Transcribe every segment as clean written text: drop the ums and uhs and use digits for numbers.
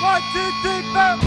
1, 2, 3, 4.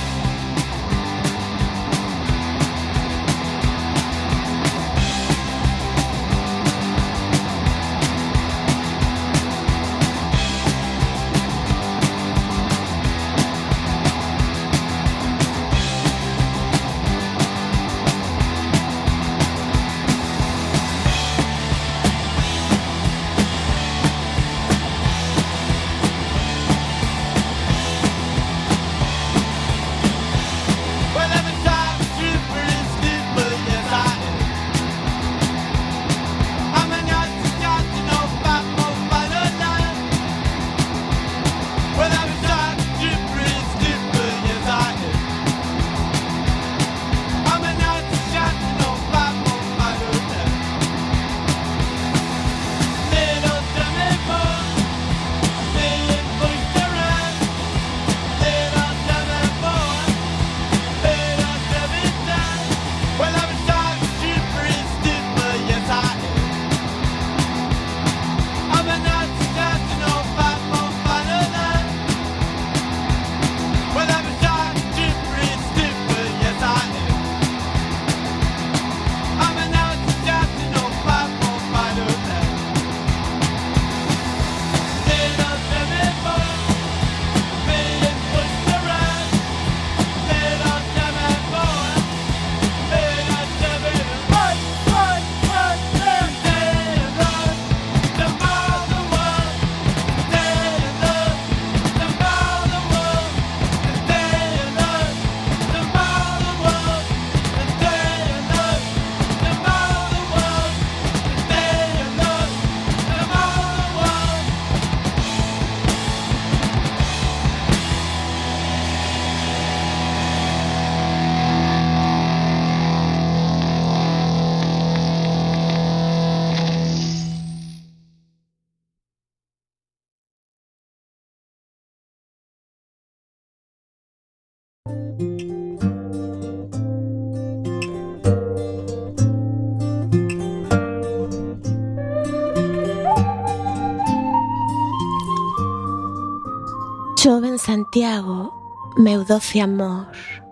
Chove en Santiago, meu doce amor.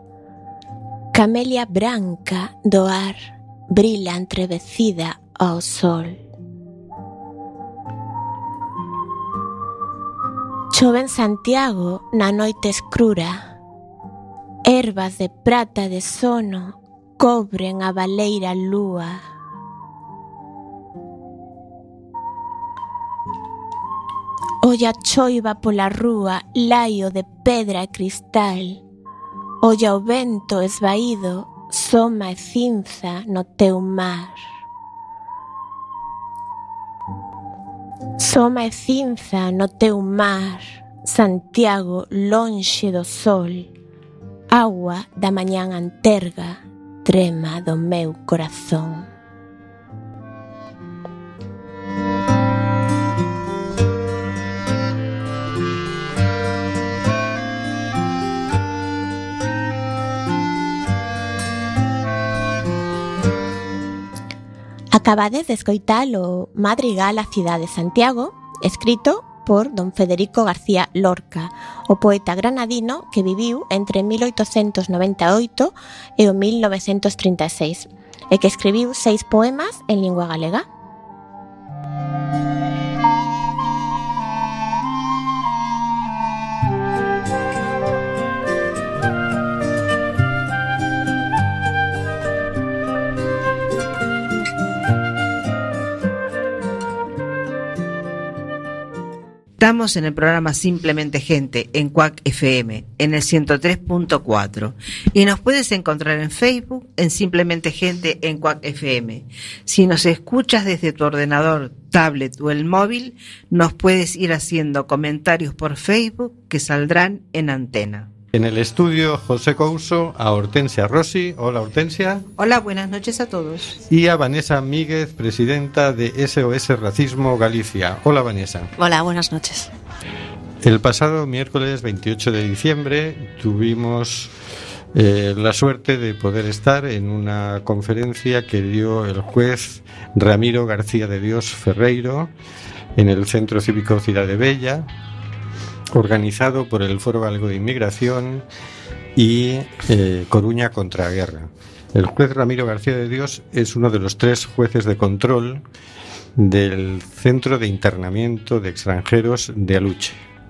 Camelia branca do ar brila entrevecida ao sol. Chove en Santiago na noite escura. Ervas de prata de sono cobren a baleira lúa. Olla a choiva pola rúa, laio de pedra e cristal. Olla o vento esvaído, soma e cinza no teu mar. Soma e cinza no teu mar, Santiago lonxe do sol. Agua da mañán anterga, trema do meu corazón. Acabades de escoitar o Madrigal a cidade de Santiago, escrito por don Federico García Lorca, o poeta granadino que viviu entre 1898 e o 1936, e que escribiu 6 poemas en lingua galega. Estamos en el programa Simplemente Gente en Cuac FM, en el 103.4, y nos puedes encontrar en Facebook en Simplemente Gente en Cuac FM. Si nos escuchas desde tu ordenador, tablet o el móvil, nos puedes ir haciendo comentarios por Facebook que saldrán en antena. En el estudio José Couso, a Hortensia Rossi. Hola, Hortensia. Hola, buenas noches a todos. Y a Vanessa Míguez, presidenta de SOS Racismo Galicia. Hola, Vanessa. Hola, buenas noches. El pasado miércoles 28 de diciembre tuvimos la suerte de poder estar en una conferencia que dio el juez Ramiro García de Dios Ferreiro en el Centro Cívico Cidade Bella, organizado por el Foro Galego de Inmigración y Coruña contra Guerra. El juez Ramiro García de Dios es uno de los 3 jueces de control del Centro de Internamiento de Extranjeros de Aluche.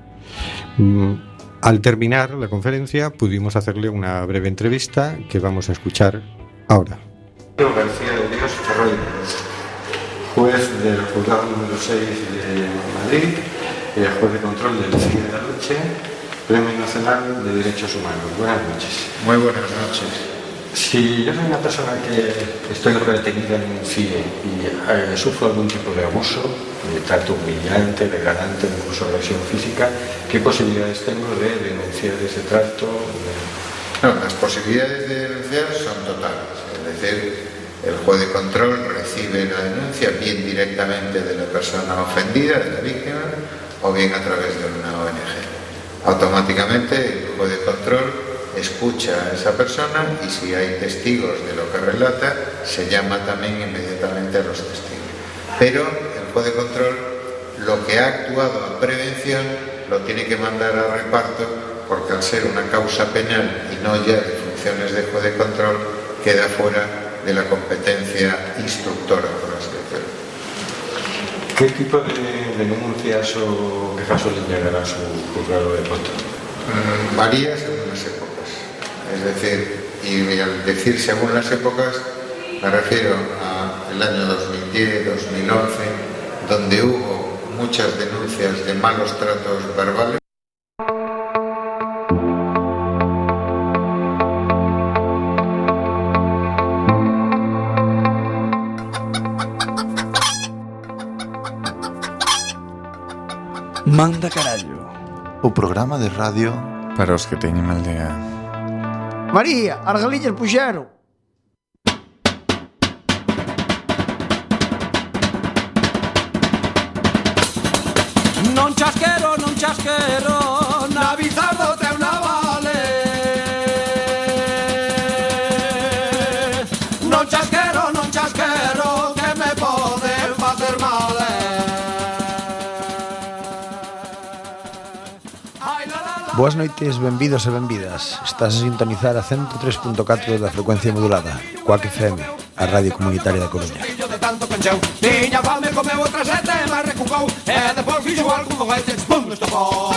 Al terminar la conferencia pudimos hacerle una breve entrevista que vamos a escuchar ahora. Ramiro García de Dios Ferroy, juez del juzgado número 6 de Madrid, juez de control del CIE de Aluche, Premio Nacional de Derechos Humanos. Buenas noches. Muy buenas noches. Si yo soy una persona que estoy retenida en un CIE y sufro algún tipo de abuso, de trato humillante, degradante, incluso agresión física, ¿qué posibilidades tengo de denunciar ese trato? No, las posibilidades de denunciar son totales. Es decir, el juez de control recibe la denuncia bien directamente de la persona ofendida, de la víctima, o bien a través de una ONG. Automáticamente el juez de control escucha a esa persona y si hay testigos de lo que relata, se llama también inmediatamente a los testigos. Pero el juez de control, lo que ha actuado a prevención, lo tiene que mandar a reparto, porque al ser una causa penal y no ya de funciones de juez de control, queda fuera de la competencia instructora, por así decirlo. ¿Qué tipo de denuncias o quejas suelen llegar a su juzgado de control? Varía según las épocas. Es decir, y al decir según las épocas, me refiero al año 2010, 2011, donde hubo muchas denuncias de malos tratos verbales. Manda carallo. O programa de radio para os que teñen mal día. María, as galiñas puxeron. Non chasquero, na bizardo teu navale. Non chasquero, que me pode facer mal. Boas noites, benvidos e benvidas. Estás a sintonizar a 103.4 da frecuencia modulada, Coac FM, a radio comunitaria da Coruña. Tiña fame, comeu outra sete, mas recucou, e depois fixo algún foguete, pum, estopou.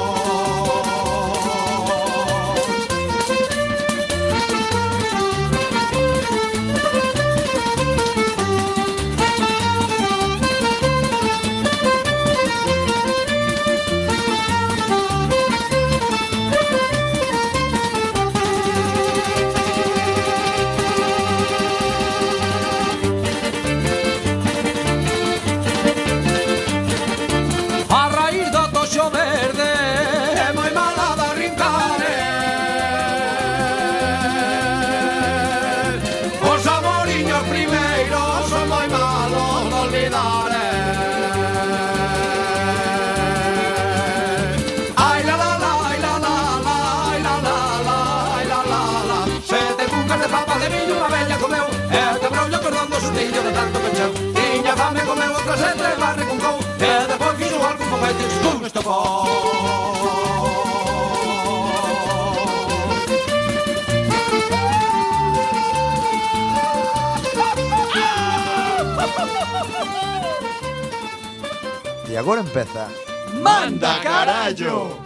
Tiña fame, comeu outra sete, mas recucou, e depois fixo algún foguete, pum, estopou. E agora empeza Manda carallo.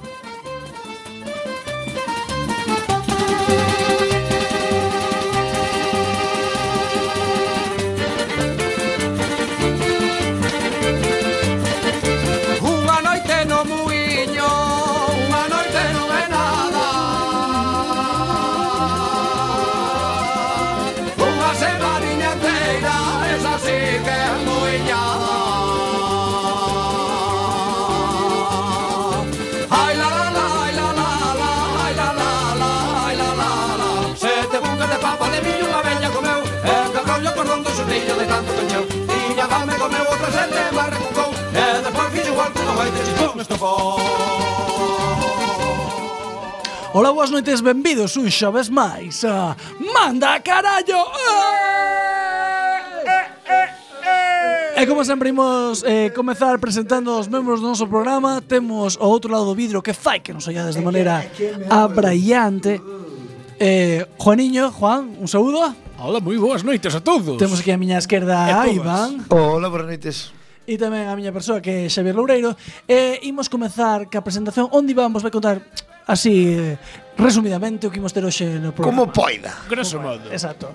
De tanto cañón, tiña fame, comeu outra sete, mas recucou, e depois fixo algún foguete, pum, estopou. Ola, boas noites, benvidos un xoves máis a Manda carallo. E como sempre imos comezar presentando os membros do noso programa. Temos ao outro lado do vidro que fai que nos ollades de maneira abraiante Juaniño. Juan, un saúdo. Hola, moi boas noites a todos. Temos aquí a miña esquerda a Iván. Hola, boas noites. E tamén a miña persoa que é Xavier Loureiro. E imos comezar ca presentación onde Iván vos vai contar así resumidamente o que imos ter hoxe no programa. Como poida. Grosso modo. Exacto.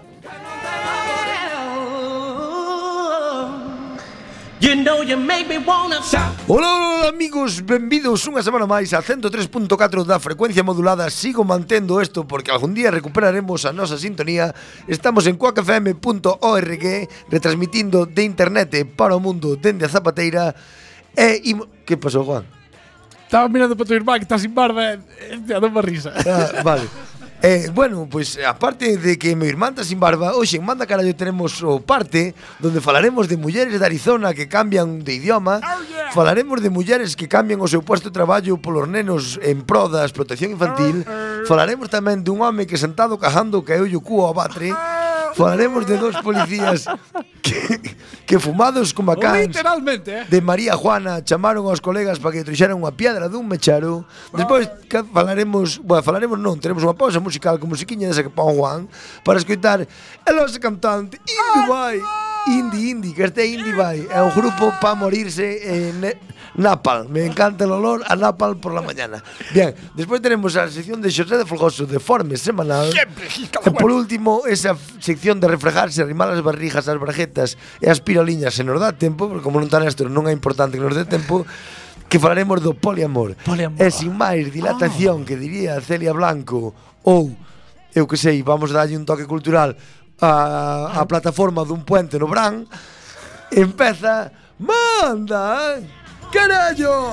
You know you make me wanna shout. Hola amigos, benvidos unha semana máis a 103.4 da frecuencia modulada. Sigo mantendo isto porque algún día recuperaremos a nosa sintonía. Estamos en quackfm.org, retransmitindo de internet para o mundo dende a Zapateira. Que pasou, Juan? Estaba mirando para tu irmán que está sin barba e te dando unha risa. Vale. Bueno, pois aparte de que meu irmán está sin barba, hoxe en Manda Carallo tenemos o parte donde falaremos de mulleres de Arizona que cambian de idioma. Falaremos de mulleres que cambian o seu puesto de traballo polos nenos en pro da explotación infantil. Falaremos tamén dun home que sentado cajando caeulle o cuo ao batre. Falaremos de dos policías que fumados como a cans literalmente, de María Juana chamaron aos colegas para que trouxeran unha piedra dun mecharo. Despois falaremos non, teremos unha pausa musical con musiquiña desa que pon Juan para escoitar el noso cantante Indie, que este Indie Vai é un grupo para morirse en Napal. Me encanta el olor a Napal por la mañana. Bien, despois tenemos a sección de Xosé de Folgoso de Forme semanal. E por último, esa sección de refrejarse, arrimar as barrijas, as brajetas e as piroliñas se nos dá tempo, porque como non está Néstor, non é importante que nos dé tempo, que falaremos do poliamor. E sin máis dilatación, que diría Celia Blanco, ou, eu que sei, vamos darlle un toque cultural a plataforma dun puente no Bran, empeza Manda Carallo.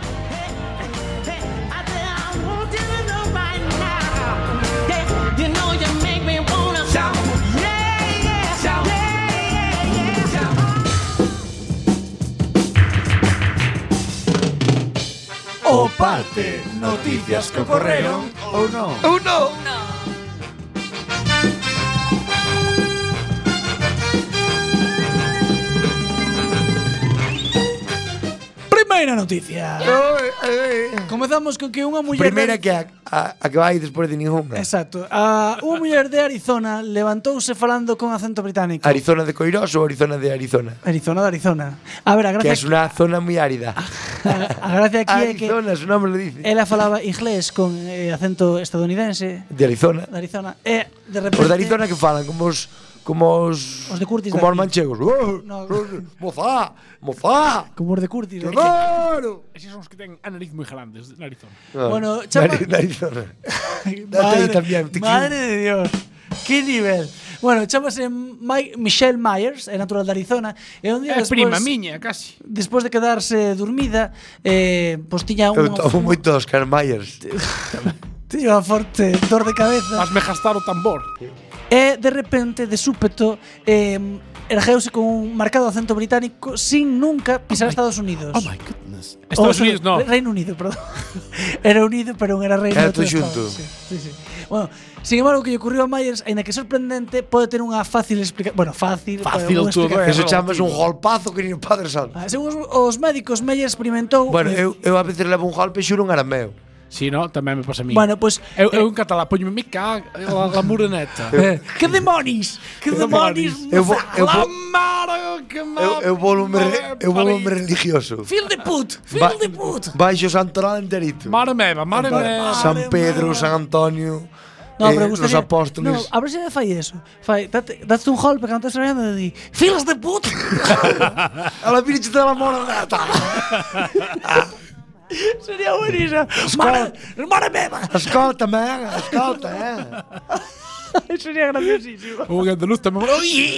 You know you make me wanna shout. O parte, noticias que ocorreron ou non. Primeira noticia. Comezamos con que unha muller... Primeira que a que vai despois de ninguna. Exacto. Unha muller de Arizona levantouse falando con acento británico. Arizona de Coirós ou Arizona de Arizona? Arizona de Arizona. A ver, a gracia... Que é unha zona moi árida. A gracia aquí é que... Arizona, su nome lo dice. Ela falaba inglés con acento estadounidense. De Arizona. De Arizona. E de repente... Os de Arizona que falan como os de Curtis. Como os manchegos. No. Moza. Como os de Curtis. Claro. Esos son os que ten a nariz moi grandes na Arizona. Bueno, chama... Arizona. Madre de Dios. Que nivel. Bueno, chamase Michelle Myers, é natural de Arizona. E un día despois, prima miña, casi. Despois de quedarse dormida, pois tiña Eu tomo moito Oscar Myers. Tiña unha forte dor de cabeza. Hazme gastar o tambor. E de repente, de súpeto, ergueuse con un marcado acento británico sin nunca pisar Estados Unidos. Oh my goodness. Estados Unidos no. Reino Unido, perdón. Era unido, pero non era Reino Unido. Era todo xunto. Sí. Bueno, sin embargo, o que lle ocurriu a Myers, aínda que sorprendente, pode ter unha fácil explicación. Bueno, fácil todo. Eso chamas un golpazo que ni o Padre Santo. Según os médicos, Myers experimentou... Bueno, eu a veces levo un golpe e xuro un arameo. Si, no, tamén me pasa a mí. Bueno, pois eu en catalá poño me cago la mureneta. Que demonis? Que demonis? Eu volume religioso. Fil de put. Baixo Santoral enterito. Mare meva. San Pedro, San Antonio. No, pero los apóstoles. No, a ver se fai eso. Date un golpe cando estás traballando e di filas de put. A la virxe de la moreneta. Sería buenísimo. Mare meva. Escolta. Sería graciosísimo. Un andaluz tamén.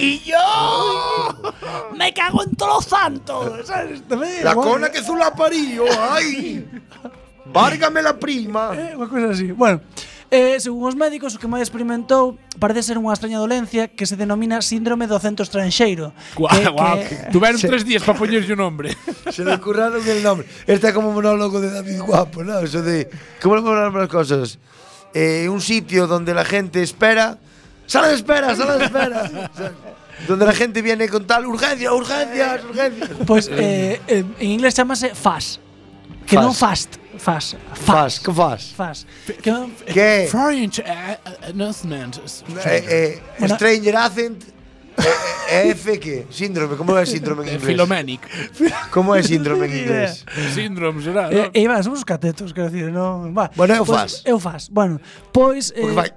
Me cago en todos los santos. La cona que zula parío. Ay. Várgame la prima. Unha cosa así. Bueno, según os médicos, o que máis experimentou parece ser unha extraña dolencia que se denomina síndrome do acento estranxeiro. Guau. Tuveron 3 días para poñerlle o nombre. Se le curraron el nombre. Este é como un monólogo de David Guapo, ¿no? Eso de... ¿Cómo le ponemos las cosas? Un sitio donde la gente espera... ¡Sala de espera! donde la gente viene con tal urgencias. Pois en inglés chamase fast. Que non fast. Fast. Que fas? Fast. Que French announcement. Stranger Accent F que? Síndrome, como é síndrome en inglés? Filoménic. Como é síndrome en inglés? Síndrome será, non? Iván, somos os catetos, quero dicir, non? Va. Bueno, eu Pois, fas. Eu fas. Bueno, pois Porque vai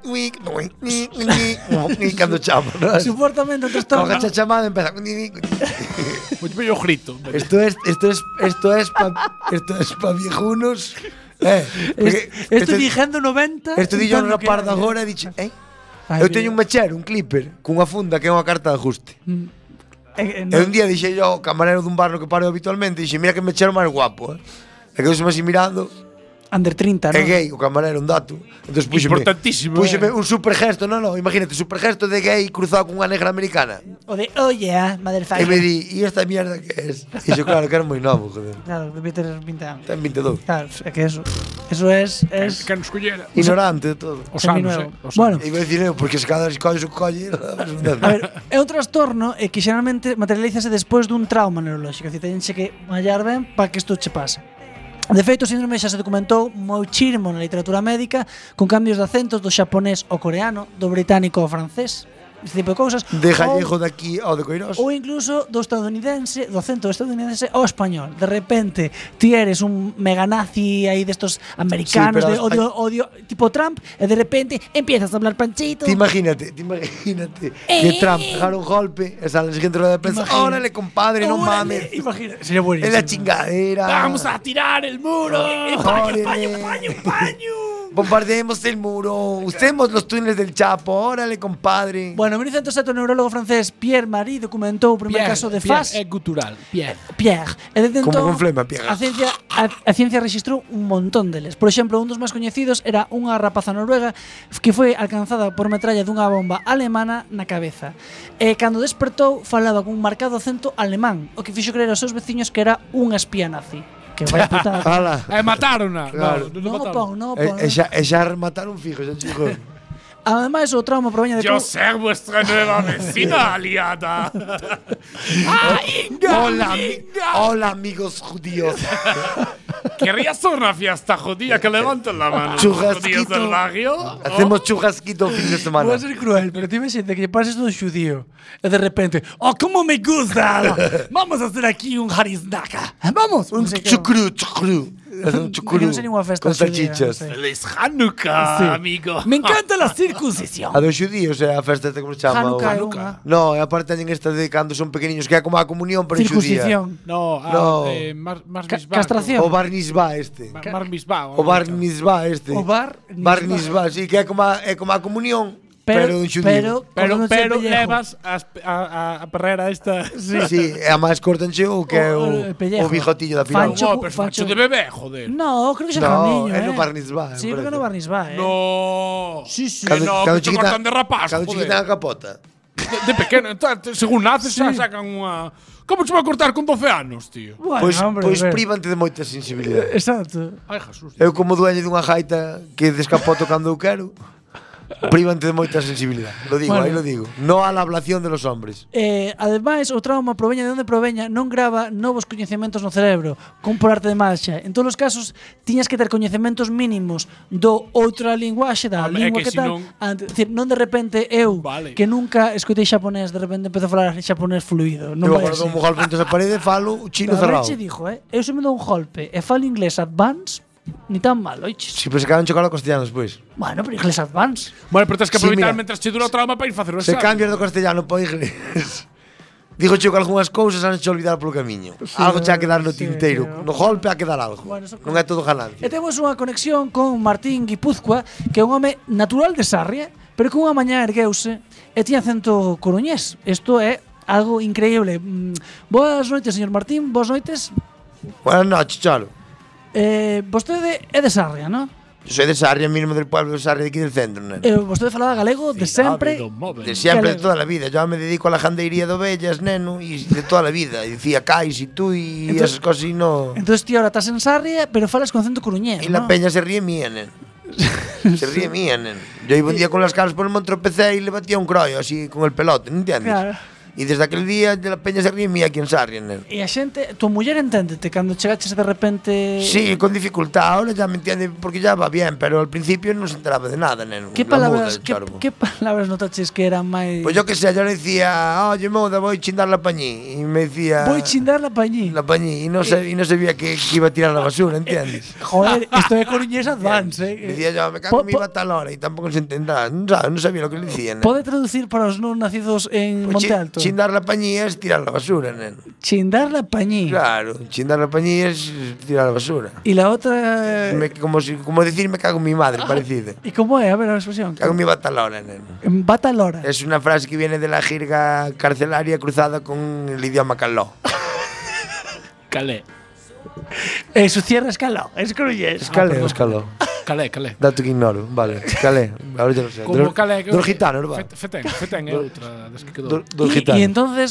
cando chama, non? suportamente o Con trastorno. a chamada empeza. Pois bello grito. Esto es pa viejunos. Estoy dixendo 90. Esto dillo un rapaz de agora e dixe, eu teño un mechero, un clipper, cunha funda que é unha carta de ajuste. E un día dixe yo ao camarero dun bar no que paro habitualmente, dixe, mira que mechero máis guapo, E quedou así mirando. Under 30, non? É gay, o camarero, un dato. Entonces importantísimo. Púxeme un super gesto, imagínate, super gesto de gay cruzado con unha negra americana. O de, oh yeah, motherfucker. E me di, e esta mierda que es? E yo, claro, que era moi novo, joder. Claro, debía ter 20 anos. Ten 22. Claro, é que eso es Que nos collera. Ignorante de todo. Os anos, Bueno, E iba a dicir eu, porque se cada vez colles o que colle. a ver, é un trastorno que xeralmente materialízase despois dun trauma neurolóxico. É dicir, tense que mallar ben para que isto che pase. De feito, o síndrome xa se documentou moichirmo na literatura médica con cambios de acentos do xaponés ao coreano, do británico ao francés, ese tipo de cousas. De Gallego de aquí ao de Coirós. Ou incluso do estadounidense, do acento estadounidense ao español. De repente, ti eres un mega nazi aí destos americanos Sí, de pero odio tipo Trump, e de repente empiezas a hablar panchito. Ti imagínate que Trump pegara un golpe e sale en siguiente rueda de prensa. Órale, compadre, no mames. Imagina, sería buenísimo. Es la chingadera. Vamos a tirar el muro. Paño. Bombardeemos el muro. Usemos los túneles del Chapo. Órale, compadre. Bueno, en 1907 o neurólogo francés Pierre Marie documentou o primer caso de FAS. É gutural. Pierre. E desde Como entón, con flema, Pierre. a ciencia registrou un montón deles. Por exemplo, un dos máis coñecidos era unha rapaza noruega que foi alcanzada por metralla dunha bomba alemana na cabeza. E cando despertou falaba con un marcado acento alemán, o que fixo creer aos seus veciños que era unha espía nazi. Que vai putada. Ala. Matarona. Claro. No pon. E xa remataron fijo, xa chico. Ademais, o trauma proveña de Yo ser vuestra nueva vecina aliada. Hola, amigos judíos. ¿Querrías una fiesta judía? Que levanten la mano. Churrasquito. Judíos del barrio. Hacemos churrasquito fin de semana. Voy a ser cruel, pero tú me sientes que lle pases un judío y de repente, ¡oh, cómo me gusta! Vamos a hacer aquí un harisnaka. Vamos. Un chucrú. Un chucrú. Non sei ninguna festa con judía, salchichas. non sei. Feliz Hanukkah, Sí. amigo. Me encanta la circuncisión. A dos xudíos é a festa esta como se chama? Hanukkah é o- unha. No, e aparte teñen esta de cando son pequeniños, que é como a comunión, pero en xudía. Circuncisión. No, No. Mar Castración. O bar mitzvah este. Mar mitzvah. O bar mitzvah este. O bar Bar mitzvah, sí, que é como a comunión, pero en xudío. Pero levas a perrera esta. Sí, e a máis cortanche o que é O pellejo. o bigotillo da final. Fancho. No, pero facho de bebé, joder. No, creo que xa No, niño, é no bar mitzvah. Sí, creo que no bar mitzvah, No. Sí, sí. Que no, que te cortan de rapaz, Cando joder. chiquita na capota. De pequeno, según naces, xa sacan unha... Como te vai cortar con 12 anos, tío? Bueno, Pois hombre, pois a ver. prívante de moita sensibilidade. Exacto. Ai, Jesús. Eu como dueño dunha gaita que descapoto cando eu quero, prívante de moita sensibilidade. Lo digo, Bueno. aí lo digo. No a la ablación de los hombres. Ademais, o trauma proveña de onde proveña non grava novos coñecementos no cerebro, como por arte de magia. En todos os casos, tiñas que ter coñecementos mínimos do outra linguaxe, da Home, é lingua que que si tal. non- Decir, non de repente eu, Vale. que nunca escoitei xaponés, de repente empezo a falar xaponés fluido. Non Eu vai agora así. dou un golpe entre a parede, falo chino A cerrado. Reche dixo, eu se me dou un golpe e falo inglés advance, ni tan mal, oiches. Si, pues se acaban de chocar o castellano despois. Bueno, pero inglés advance. Bueno, pero tens que Sí, aproveitar mira. mentras che dura o trauma para ir facer o Se exame. cambias do castellano para inglés. Digo che que algunhas cousas han hecho olvidar polo camiño. Algo che ha que dar no tinteiro. No golpe ha que dar algo. Bueno, eso- Non é todo ganancia. E temos unha conexión con Martín Guipúzcoa, que é un home natural de Sarria, pero que unha mañá ergueuse e tiña acento coruñés. Isto é algo increíble. Boas noites, señor Martín, boas noites. Buenas noches, chalo. Vostede é de Sarria, non? Yo soy de Sarria, mismo del pueblo de Sarria, de aquí del centro, neno. Vostede falaba galego de sempre. De siempre, de toda la vida. Yo me dedico a la jandería de ovellas, neno, y de toda la vida. Y decía Cais y tú y Entonces- esas cosas y no. Entonces, ti ahora estás en Sarria, pero falas con acento coruñés, Y la ¿no? peña se ríe mía, neno. Se ríe mía, neno. Yo iba un día con las caras por el monte, tropecé y le batía un croyo así con el pelote, ¿no entiendes? Claro. E desde aquel día de la peña se ríe mía quien se ríe, neno. E a xente, tua muller enténdete cando chegaches de repente. Sí, con dificultad. Ahora ya me entiende porque ya va bien, pero al principio no se enteraba de nada, neno. Que La muda palabras, del chorbo. que palabras notaches que eran máis. Pues yo que sé, yo le decía, oye, moda, voy a chindar la pañí. Y me decía. Voy a chindar la pañí. La pañí. Y no sabía que iba a tirar la basura, ¿entiendes? Joder, esto de Coruñés Advance, Decía yo, me cago en mi batalora. Y tampoco se entendía. No sabía lo que le decían. Pode traducir para os non nacidos en Pues Monte Alto? chindar la pañí es tirar la basura, neno. Chindar la pañí. Claro, chindar la pañí es tirar la basura. Y la otra. Como decir me cago en mi madre, parecido. ¿Y cómo es? A ver la expresión. Cago en mi batalora, neno. En batalora. Es una frase que viene de la jerga carcelaria cruzada con el idioma caló. Calé. Su cierre es caló. Es Coruñés. Escalé o escaló. Calé, calé. Dato que ignoro, vale. Calé, ahora ya lo sé. Como calé. Dos gitanos, va. Fetén é outra das que quedou. Dos gitanos. Y entonces,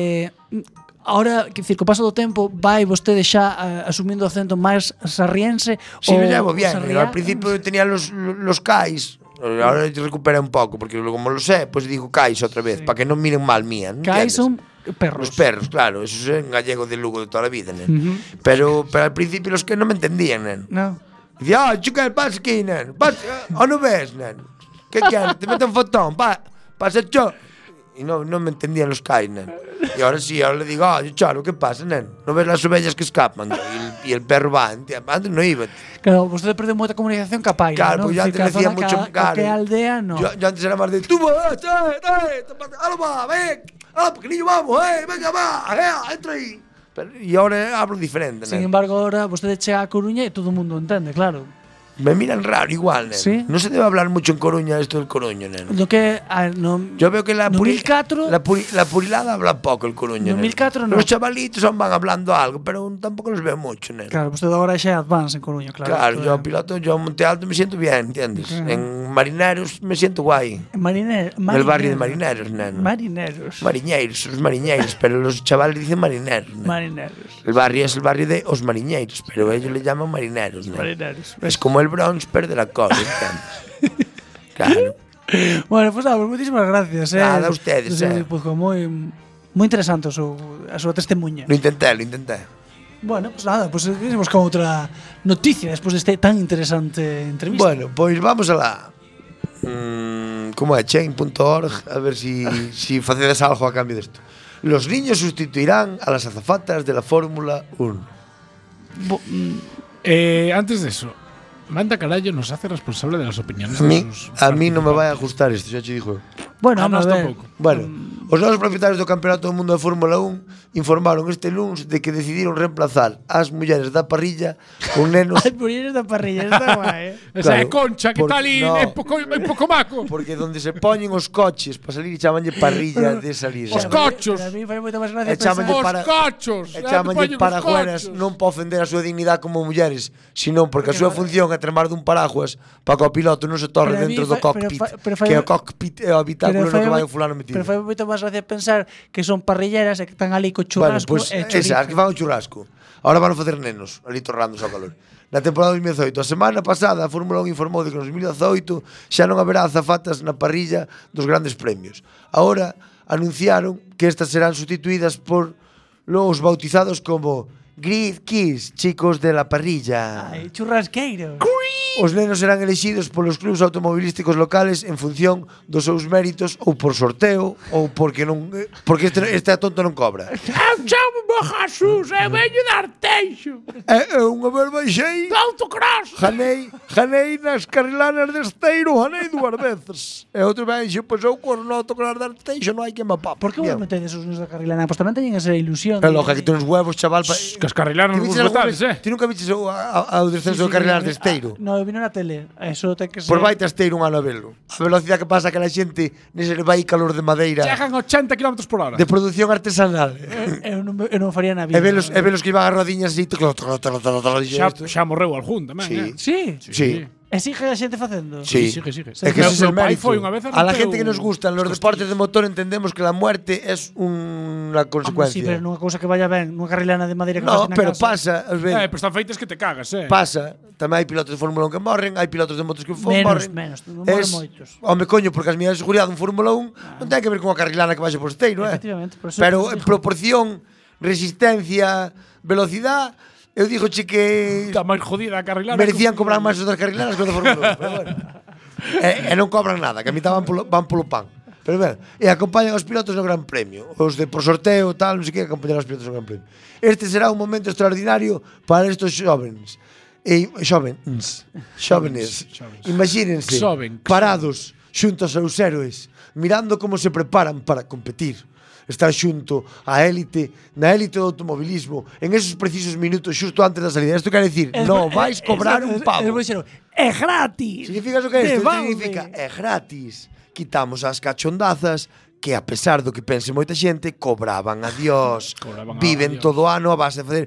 ahora, que decir, co paso do tempo, vai vostede xa asumindo o acento máis sarriense? Sí, me ou llevo bien. sarriá? Al principio tenía los cais. Ahora recupera un poco, porque como lo sé, pues digo cais otra vez, para que no miren mal mía. ¿no? Cais son Los perros. perros, claro, eso es en gallego de Lugo de toda la vida, nen. Pero al principio los que no me entendían, nen. No. Decía, chica, pasa aquí, nen. ¿O no ves, nen? ¿Qué quieres? Te meto un fotón, pasa yo. Y no me entendían los cais, nen. Y ahora sí, ahora le digo, oye, Charo, ¿qué pasa, nen? ¿No ves las ovejas que escapan? Y el perro va, ¿entiendes? Antes no iba. Claro, vostede perdeu moita comunicación ca paila, Claro, ¿no? pues yo antes decía mucho. Claro, Que aldea, no. Yo antes era más de, tú vas, ¡hala, va, ven! ¡Hala, pequeñillo, vamos, venga, va, entra ahí! Y ahora hablo diferente, Sin nen. embargo, ahora vostede chega a Coruña e todo o mundo entende, claro. Me miran raro igual, nen. ¿Sí? No se debe hablar mucho en Coruña esto del Coruño, nen. Do que no, Yo veo que la no 1004 la purilada habla poco el Coruño, No nen. 1004 no. Los chavalitos aún van hablando algo, pero tampoco los veo mucho, nen. Claro, vostede agora xa é advance en Coruña, claro. Claro, Esto yo é- piloto, yo en Monte Alto me siento bien, ¿entiendes? En Marineros me siento guay. En el barrio de Marineros, nen. Marineros. Mariñeiros, los mariñeiros, pero los chavales dicen marineros, nen. Marineros. El barrio es el barrio de os mariñeiros, pero ellos le llaman marineros, nen. Marineros. Es como el Bronx, pero de la cosa, ¿entiendes? Claro. Bueno, pues nada, muchísimas gracias. Nada, a ustedes, Pues moi interesante a súa testemunha. Lo intenté. Bueno, pues nada, pues seguimos con outra noticia despois deste tan interesante entrevista. Bueno, pues vamos a la como é chain.org a ver si facedes algo a cambio de esto. Los niños sustituirán a las azafatas de la Fórmula 1. Antes de eso, Manda Carallo nos hace responsable de las opiniones A mí no me vai a gustar isto, xa che digo. Bueno, a nós ver. tampouco. Bueno, os novos propietarios do Campeonato do Mundo de Fórmula 1 informaron este lunes de que decidiron reemplazar as mulleres da parrilla con nenos. As mulleres da parrilla, está guai, Esa é Claro, Concha que está ali no. en poco maco. Porque donde se poñen os coches para salir e chamanlle parrilla de salir. Os sabe? cochos. Pero a mí fai moita máis gracia E chamanlle Os para cochos. E chamanlle paragueras non para ofender a súa dignidade como mulleres, sino porque a súa función é tremar dun paraguas para que o piloto non se torre Pero a mí dentro do fai- cockpit, pero fai- que o cockpit é o habitáculo no que vai o fulano metido. Pero fai moita máis gracia pensar que son parrilleras e que están ali co Bueno, churrasco pues e chorizo. esas que van ao churrasco. Ahora van a facer nenos, ali torrándose ao calor. Na temporada 2018, a semana pasada, a Fórmula 1 informou de que no 2018 xa non haberá azafatas na parrilla dos grandes premios. Ahora anunciaron que estas serán sustituídas por los bautizados como Grid Kids, chicos de la parrilla. Ai, churrasqueiro. Os nenos serán elixidos polos clubs automobilísticos locales en función dos seus méritos ou por sorteo ou porque non porque este a tonto non cobra. Chamo-me Jesús, é veño de Arteixo. É unha vez baixei, Do autocross. janei nas carrilanas de Esteiro, janei dúas veces. E outro baixo, pois eu corro no autocross de Arteixo, non hai que me papa. Por que vos metedes os nenos da carrilana? Pois tamén teñen esa ilusión. É loja que ten uns huevos, chaval. Que as carrilanas Ti vos viches alguna betades, vez- Ti nunca viches ao descenso de carrilanas de Esteiro? No, vino na tele. Eso ten que ser. Por vai te Esteiro un ano a velo. A velocidade que pasa aquela xente nese vai calor de madeira Chegan 80 km/h. de produción artesanal. Eu non faría na vida. E velos que iban a rodiñas así. Xa morreu algún tamén, Sí. eh? Sí. Sí. E sigue a xente facendo? Sí, sigue. É que ese es el Meu pai mérito. foi unha vez A la rompeu gente que nos gustan los deportes de motor entendemos que la muerte es una Hombre, consecuencia. sí, pero nunha cousa que vaya ben, nunha carrilana de madeira que No, vas na pero casa. pasa, Pero están feitas que te cagas, pasa. Tamén hai pilotos de Fórmula 1 que morren, hai pilotos de motos que morren. Menos, non morren moitos. Home, coño, porque as medidas de seguridade en Fórmula 1 non ten que ver con a carrilana que vaxe por esteiro, Efectivamente, por eso Pero te en digo. proporción, resistencia, velocidade, eu dixoche que Está máis jodida a carrilana. merecían cobrar máis os das carrilanas que os da Fórmula 1, pero bueno. E non cobran nada, que a mitad van polo pan. Pero ben, e acompañan os pilotos no Gran Premio. Os de por sorteo, tal, non sei que, acompañan os pilotos no Gran Premio. Este será un momento extraordinario para estos xóvenes. Jóvenes. Imagínense parados xunto aos seus héroes, mirando como se preparan para competir. Estar xunto á élite, na élite do automobilismo, en esos precisos minutos xusto antes da salida. Isto quere decir, non vais cobrar un pavo. É gratis. Significa eso que é isto? Significa, é gratis. Quitamos as cachondazas que, a pesar do que pense moita xente, cobraban a Dios. Viven todo o ano a base de facer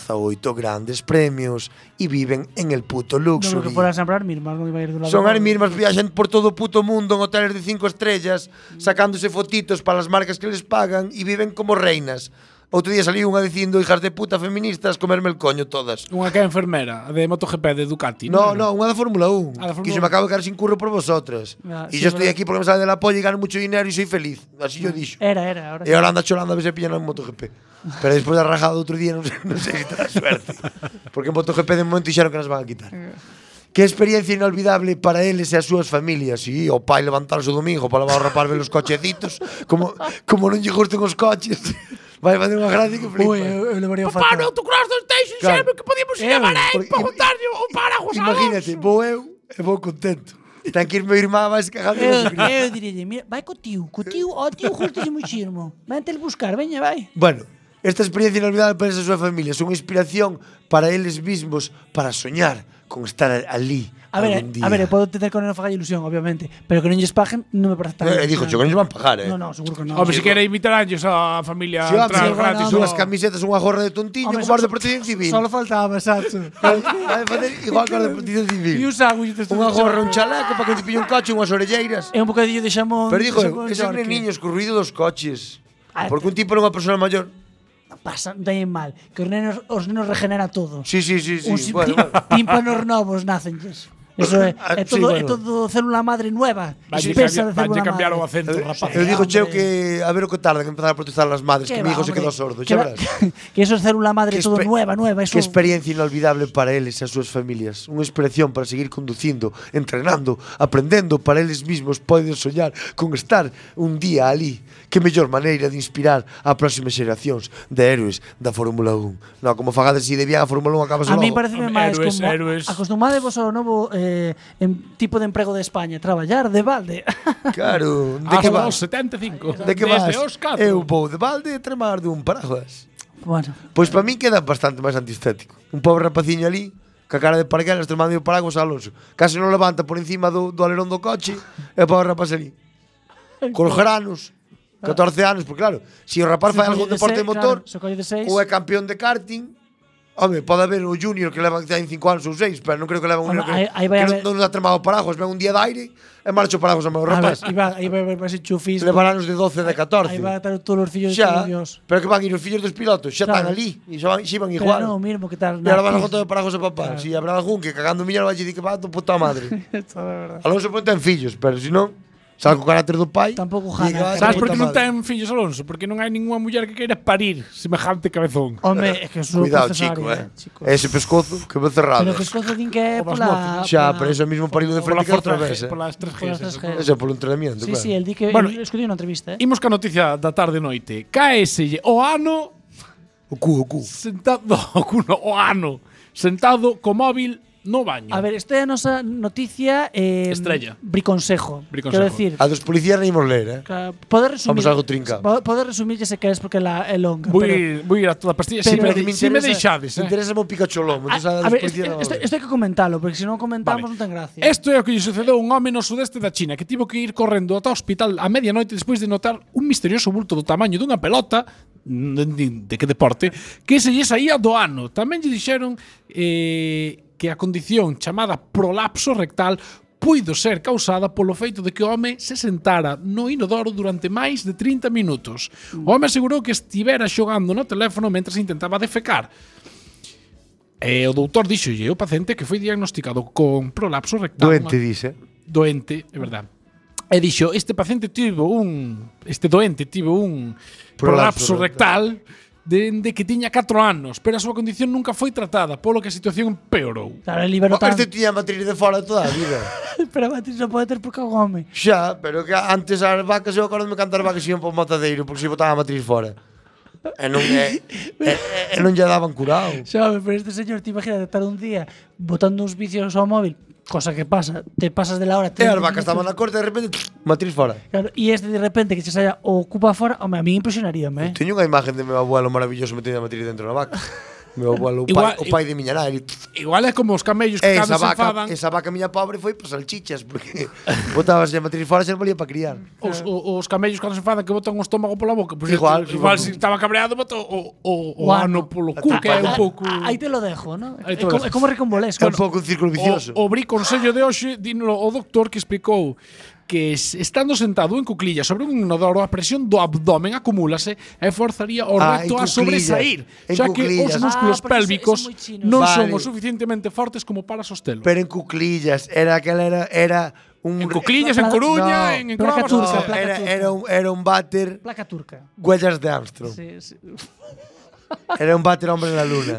18 grandes premios e viven en el puto luxury. Non que fueran sempre as mismas, non iba a ir do lado. Son as mismas, viaxan por todo o puto mundo en hoteles de 5 estrellas, sacándose fotitos para as marcas que les pagan e viven como reinas. Outro día saliu unha dicindo, hijas de puta feministas, comerme el coño todas. Unha que é enfermera, a de MotoGP de Ducati. No, unha da Fórmula 1. Que se me acabo de quedar sin curro por vosotras. Y yo estoy aquí porque me sale de la polla y gano mucho dinero y soy feliz. Así yo dixo. Era. E ahora anda cholando a ver se pillan en MotoGP. Pero despois da rajada do outro día non sei se terá suerte. Porque en MotoGP de momento dixeron que nos van a quitar. Que experiencia inolvidable para eles e as súas familias. Sí, o pai levantarse o domingo para lavar o rapaz ver os cochecitos. Como non lle gusten os coches. Vai facer unha gracia que flipa. Ui, eu levaría o Papá, fatal. no autocross do Station Sherman que podíamos ir a Bahrein para juntarlle o paraguas a Imagínate, vou eu e vou contento. Ten que ir meu irmán, vais cagando. Eu diría, mira, vai co tío, o tío justo moi xirmo. Vente el buscar, veña, vai. Bueno, esta experiencia inolvidable para esa súa familia é unha inspiración para eles mismos para soñar con estar ali. A ver, podo entender que non faga ilusión, obviamente, pero que non lles paguen non me parece tan. Dixo, que non lles van pagar, No, seguro que non. Home, se quere invitar a ellos a familia a entrar gratis. Unhas camisetas, unha gorra de tontiño, como as de protección civil. Solo faltaba, exacto. Vai facer igual que as de protección civil. E un sándwich. Unha gorra, un chaleco para que te pille un coche, unhas orelleiras. É un bocadillo de xamón. Pero digo, esos niños co ruido dos coches. Porque un tipo non é unha persona maior. Pasa, daí mal. Que os nenos regenera todo. Sí. Bueno. Tímpanos novos nacenlles. Eso é todo célula madre nueva. Espesa de célula madre. Cambiar o acento, rapaz. Eu digo cheo que a ver o que tarda en empezar a protestar las madres, que mi hijo se quedó sordo. Que eso es célula madre todo nueva. Que experiencia inolvidable para eles e as súas familias. Unha inspiración para seguir conducindo, entrenando, aprendendo para eles mismos poden soñar con estar un día ali. Que mellor maneira de inspirar a próximas xeracións de héroes da Fórmula 1. No, como fagades así de viaje a Fórmula 1 acabas logo. A mí pareceme máis como acostumadevos ao novo tipo de emprego de España, traballar de balde. Claro, de que vas? 75. De que vas? Eu vou de balde e tremar dun paraguas. Bueno. Pois para min queda bastante máis antiestético. Un pobre rapaciño ali, ca cara de parguelas, tremando o paraguas a Alonso. Case non levanta por encima do alerón do coche e o pobre rapaz ali. Cos granos. 14 anos, porque claro, se o rapaz fai algún deporte de motor ou é campeón de karting, home, pode haber o junior que leva 5 anos ou 6, pero non creo que leva un niño que non dá tremado paraguas, ven un día de aire e marcha o paraguas ao meu rapaz. Aí vai ver ese chufis. Levaranos de 12 de 14. Aí vai a estar todos os fillos de Dios. Pero que van ir os fillos dos pilotos, xa están ali, e xa van igual. Pero non, mismo que tal. E agora van a contar de paraguas a papá. Si habrá algún que cagando millón vai dicir que va a tu puta madre. Alonso pode ten fillos, pero se non sabe o carácter do pai. Tampouco jana. Sabes por que non ten fillos Alonso? Porque non hai ninguna muller que queira parir semejante cabezón. Home, é que eso cuidado, chico, ese pescozo que ve cerrado. Pero o pescozo din que é pola... Xa, pero eso mesmo parido de frente que outra vez. Polas 3G. Eso polo entrenamiento, claro. Sí, el di que escudí unha entrevista. Imos ca noticia da tarde e noite. Caéselle o ano... O cu. Sentado... O ano. Sentado co móvil no baño. A ver, esta é a nosa noticia estrella. Briconsejo. Quero decir, a dos policías non imos ler, Pode resumir. Vamos algo trinca. Pode resumir se queres porque é longa. Vou ir a toda a pastilla se me deixades. Interesa o Picacholón. A ver, isto hai que comentalo, porque se non comentamos non ten gracia. Isto é o que lle sucedeu a un home no sudeste da China que tivo que ir correndo ata o hospital a medianoite despois de notar un misterioso bulto do tamaño dunha pelota de que deporte que se lle saía do ano. Tamén lle dixeron que a condición chamada prolapso rectal puido ser causada polo feito de que o home se sentara no inodoro durante máis de 30 minutos. O home asegurou que estivera xogando no teléfono mentras intentaba defecar. E o doutor díxolle ao paciente que foi diagnosticado con prolapso rectal. Doente, dice. Doente, é verdade. E dixo, este doente tivo un prolapso rectal dende que tiña 4 anos, pero a súa condición nunca foi tratada, polo que a situación empeorou. Claro, el liberou tan... Este tiña matriz de fora toda a vida. Pero a matriz non pode ter por causa home. Xa, pero que antes as vacas, eu acordo me cantar vacas iban para o matadeiro porque se botaba a matriz fora. E non lle daban curado. Xa, pero este señor, te imaginas estar un día botando uns vicios ao móvil, cosa que pasa, te pasas de la hora. E as vacas estaban na corte de repente, matriz fora. Claro, e este de repente que se saia o ocupa fora, home, a mí impresionaríame, Teño unha imagen de meu abuelo maravilloso metendo a matriz dentro da vaca. Meu abuelo, o pai de miña nai. Igual é como os camellos que cando se enfadan. Esa vaca miña pobre foi por salchichas, porque botabas a matriz fora se non valía para criar. Os camellos cando se enfadan que botan o estómago pola boca. Pues igual se estaba cabreado, botou o ano polo cu, que é un pouco... Aí te lo dejo, ¿no? É como recombolesco. É un pouco un círculo vicioso. O bri consello de hoxe, dino o doctor que explicou que estando sentado en cuclillas sobre un inodoro, a presión do abdomen acumúlase e forzaría o recto a sobresair, xa que os músculos pélvicos non son o suficientemente fortes como para sostelo. Pero en cuclillas, era un... En cuclillas, en Coruña, en placa turca, era un váter... Placa turca. Huellas de Armstrong. Sí. Era un váter hombre en la luna.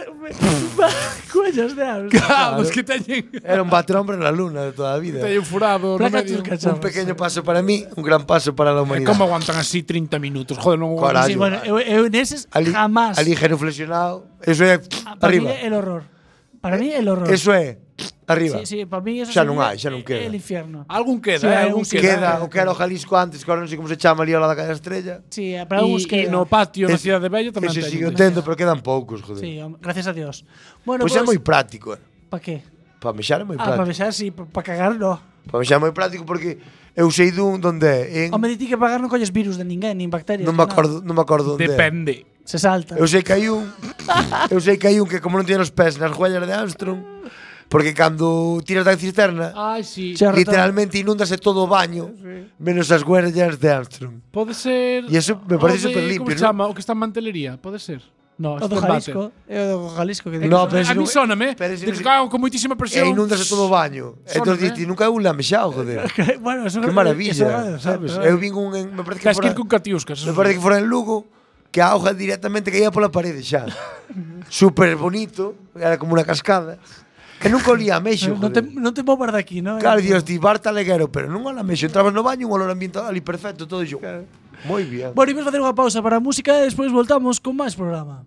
Huellas de Armstrong. Claro, es que teñen... Era un váter hombre en la luna de toda a vida. Teñen furado no medio. Un pequeño paso para mí, un gran paso para la humanidad. Como aguantan así 30 minutos? Joder, non... Sí, bueno, eu neses jamás. Ali genuflexionado. Eso é arriba. Para mí el horror. Para mí el horror. Eso é arriba. Sí, para mí eso xa non hai, xa non queda. El infierno. Algún queda, sí, algún queda. O que era o Jalisco antes, que ahora non sei como se chama ali ao lado da calle Estrella. Sí, para algúns queda. E no patio na Cidade Bella tamén teño. Ese sigo tendo, pero quedan poucos, joder. Sí, gracias a Dios. Bueno, pues é moi práctico. Para que? Para mexar é moi práctico. Para mexar sí, para cagar no. Para mexar é moi práctico porque eu sei dun donde é. Home, di que pagar non colles virus de ninguén, nin bacterias. Non me acordo onde. Depende. Se salta. Eu sei que hai un que como non tiene os pés nas huellas de Armstrong, porque cando tiras da cisterna, sí. literalmente inúndase todo o baño, menos as huellas de Armstrong. Pode ser. E eso me parece super limpio, ¿no? Como se chama? O que está en mantelería, pode ser. No, o do Jalisco, é o do Jalisco que digo. No, pero a mí soname, de que cago con moitísima presión. E inúndase todo o baño. Entón diste, nunca un lamexao, joder. Bueno, eso que maravilla, sabes? Eu vin un me parece que fora con catiuscas. Me parece que fora en Lugo, que a auga directamente caía pola parede xa. Super bonito, era como unha cascada. Que nunca olía a mexo. Non te movas de aquí, non? Claro, Dios, ti Barta Leguero, pero non olía a mexo. Entrabas no baño, un olor ambiental ali perfecto, todo yo. Claro. Moi bien. Bueno, imos facer unha pausa para a música e despois voltamos con máis programa.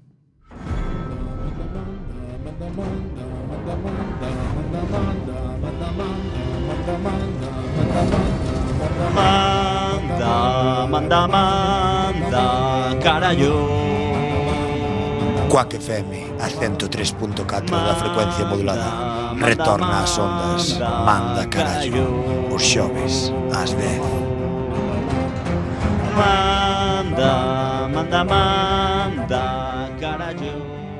Manda, carallo. Quack FM, a 103.4 da frecuencia modulada. Retorna ás ondas. Manda, carallo. Os xoves, ás 10. Manda, carallo.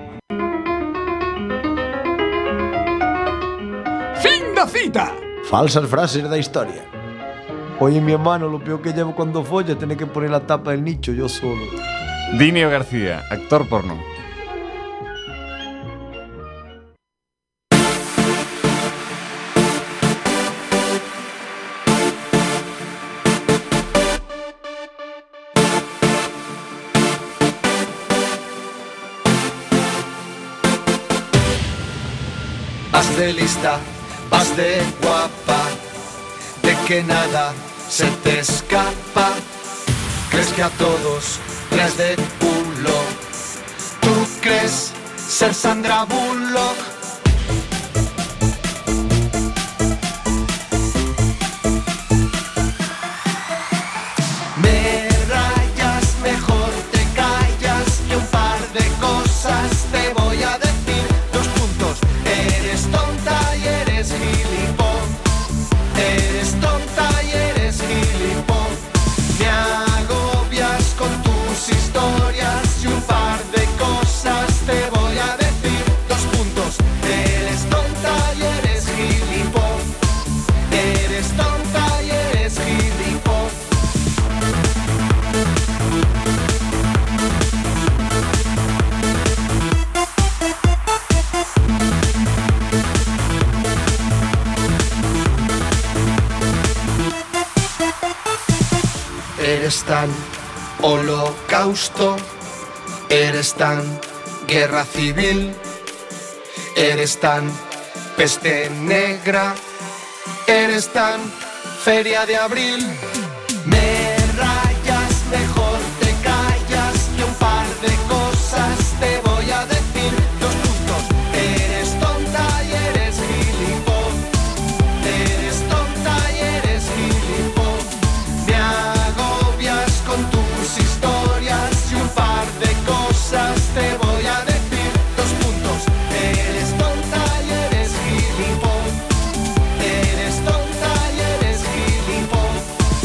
Fin da cita. Falsas frases da historia. Oye, mi hermano, lo peor que llevo cuando folla tiene que poner la tapa del nicho yo solo. Dinio García, actor porno. Vas de lista, vas de guapa, de que nada se te escapa. Crees que a todos traes de culo. Tú crees ser Sandra Bullock. Me rayas, mejor te callas, que un par de cosas te voy a decir. 2 puntos, eres tonta y eres gilipón. Eres tonta y eres gilipón. Me agobias con tus historias y un par de cosas te voy a decir. 2 puntos, eres tan holocausto, eres tan guerra civil, eres tan peste negra, eres tan feria de abril. Me rayas, mejor te callas, que un par de cosas te voy a decir. 2 puntos, eres tonta y eres gilipón, eres tonta y eres gilipón. Me agobias con tus historias y un par de cosas te voy a decir. 2 puntos, eres tonta y eres gilipón, eres tonta y eres gilipón.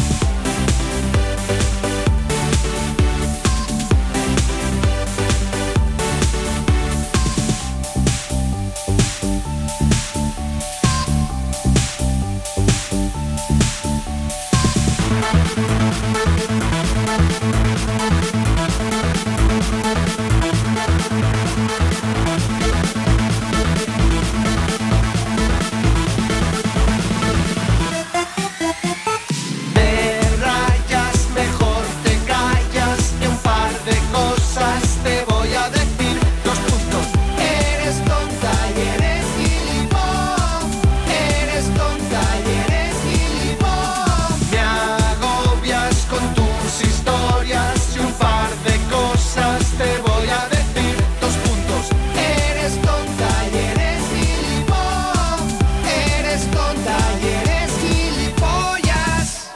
Me rayas, mejor te callas, que un par de cosas te voy a decir. 2 puntos, eres tonta y eres gilipón, eres tonta y eres gilipón. Me agobias con tus historias y un par de cosas te voy a decir. 2 puntos, eres tonta y eres gilipón, eres tonta y eres gilipollas.